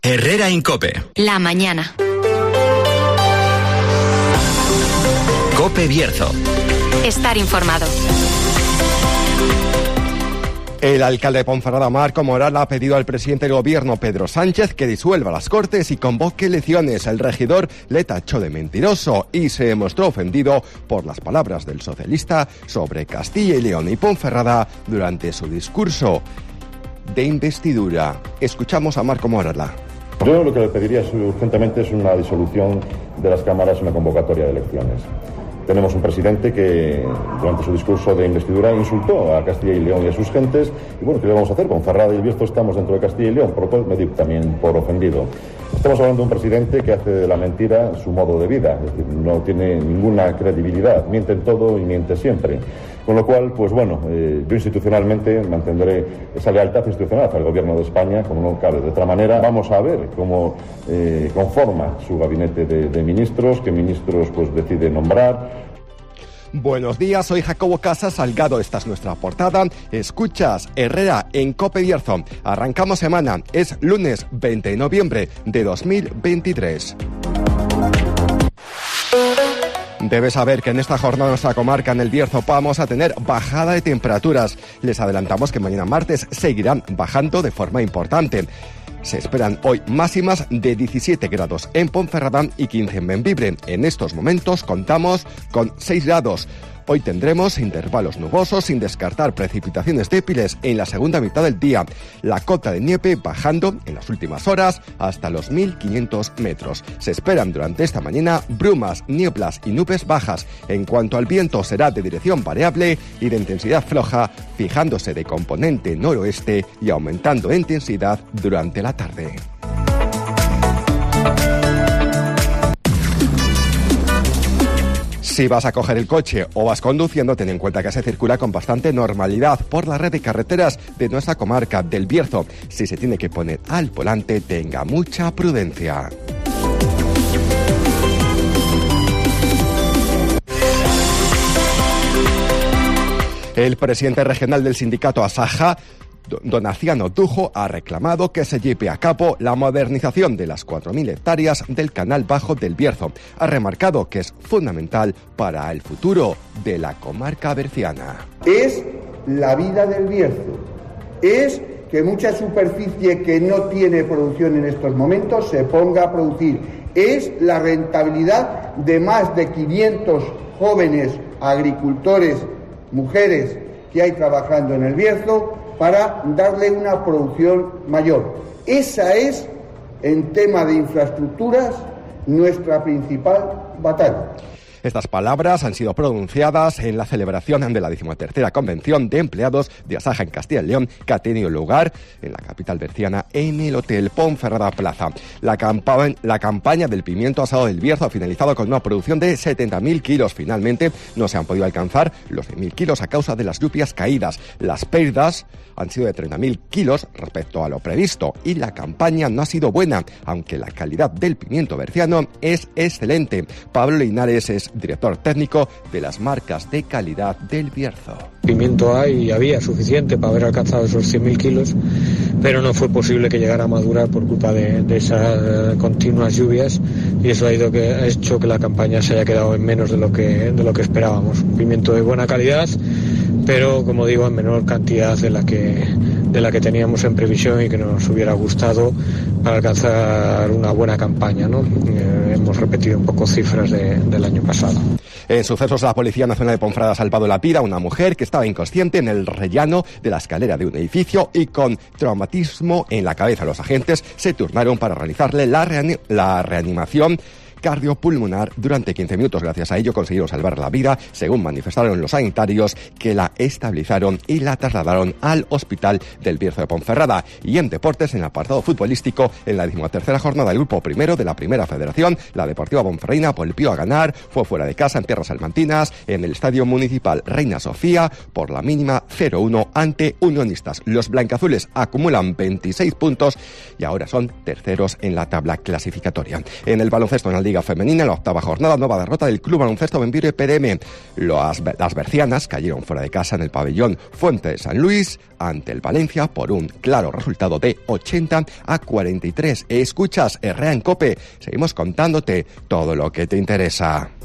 Herrera Incope. La mañana. Cope Bierzo. Estar informado. El alcalde de Ponferrada, Marco Moral, ha pedido al presidente del gobierno, Pedro Sánchez, que disuelva las Cortes y convoque elecciones. El regidor le tachó de mentiroso y se mostró ofendido por las palabras del socialista sobre Castilla y León y Ponferrada durante su discurso de investidura. Escuchamos a Marco Moral. Yo lo que le pediría urgentemente es una disolución de las cámaras y una convocatoria de elecciones. Tenemos un presidente que durante su discurso de investidura insultó a Castilla y León y a sus gentes. Y bueno, ¿qué le vamos a hacer? Ponferrada y El Bierzo estamos dentro de Castilla y León, por lo cual me digo también por ofendido. Estamos hablando de un presidente que hace de la mentira su modo de vida, es decir, no tiene ninguna credibilidad, miente en todo y miente siempre. Con lo cual, pues bueno, yo institucionalmente mantendré esa lealtad institucional hacia el Gobierno de España, como no cabe de otra manera. Vamos a ver cómo conforma su gabinete de ministros, qué ministros pues decide nombrar. Buenos días, soy Jacobo Casas Salgado, esta es nuestra portada. Escuchas Herrera en Cope Bierzo. Arrancamos semana, es lunes 20 de noviembre de 2023. Debes saber que en esta jornada de nuestra comarca, en el Bierzo, vamos a tener bajada de temperaturas. Les adelantamos que mañana martes seguirán bajando de forma importante. Se esperan hoy máximas de 17 grados en Ponferrada y 15 en Bembibre. En estos momentos contamos con 6 grados. Hoy tendremos intervalos nubosos sin descartar precipitaciones débiles en la segunda mitad del día. La cota de nieve bajando en las últimas horas hasta los 1.500 metros. Se esperan durante esta mañana brumas, nieblas y nubes bajas. En cuanto al viento, será de dirección variable y de intensidad floja, fijándose de componente noroeste y aumentando de intensidad durante la tarde. Si vas a coger el coche o vas conduciendo, ten en cuenta que se circula con bastante normalidad por la red de carreteras de nuestra comarca del Bierzo. Si se tiene que poner al volante, tenga mucha prudencia. El presidente regional del sindicato Asaja, Donaciano Tujo, ha reclamado que se lleve a cabo la modernización de las 4.000 hectáreas del canal bajo del Bierzo. Ha remarcado que es fundamental para el futuro de la comarca berciana. Es la vida del Bierzo, es que mucha superficie que no tiene producción en estos momentos se ponga a producir, es la rentabilidad de más de 500 jóvenes agricultores, mujeres que hay trabajando en el Bierzo, para darle una producción mayor. Esa es, en tema de infraestructuras, nuestra principal batalla. Estas palabras han sido pronunciadas en la celebración de la 13ª Convención de Empleados de Asaja en Castilla y León, que ha tenido lugar en la capital berciana en el Hotel Ponferrada Plaza. La campaña del pimiento asado del Bierzo ha finalizado con una producción de 70.000 kilos. Finalmente no se han podido alcanzar los 100.000 kilos a causa de las lluvias caídas. Las pérdidas han sido de 30.000 kilos respecto a lo previsto y la campaña no ha sido buena, aunque la calidad del pimiento berciano es excelente. Pablo Linares es director técnico de las marcas de calidad del Bierzo. Pimiento hay y había suficiente para haber alcanzado esos 100.000 kilos, pero no fue posible que llegara a madurar por culpa de esas continuas lluvias, y eso ha hecho que la campaña se haya quedado en menos de lo que esperábamos. Pimiento de buena calidad, pero como digo, en menor cantidad de la que teníamos en previsión y que nos hubiera gustado para alcanzar una buena campaña, ¿no? Hemos repetido un poco cifras del año pasado. En sucesos, la Policía Nacional de Ponferrada ha salvado la vida a una mujer que estaba inconsciente en el rellano de la escalera de un edificio y con traumatismo en la cabeza. Los agentes se turnaron para realizarle la reanimación cardiopulmonar durante 15 minutos. Gracias a ello consiguieron salvar la vida, según manifestaron los sanitarios que la estabilizaron y la trasladaron al hospital del Bierzo de Ponferrada. Y en deportes, en el apartado futbolístico, en la 13ª jornada del grupo primero de la Primera Federación, la Deportiva Ponferradina volvió a ganar, fue fuera de casa en tierras salmantinas, en el Estadio Municipal Reina Sofía, por la mínima 0-1 ante Unionistas. Los blancazules acumulan 26 puntos y ahora son terceros en la tabla clasificatoria. En el baloncesto, en el Liga Femenina, en la 8ª jornada, nueva derrota del Club Baloncesto Benvibre PDM. Las bercianas cayeron fuera de casa en el pabellón Fuente de San Luis ante el Valencia por un claro resultado de 80-43. Escuchas Herrea en COPE. Seguimos contándote todo lo que te interesa.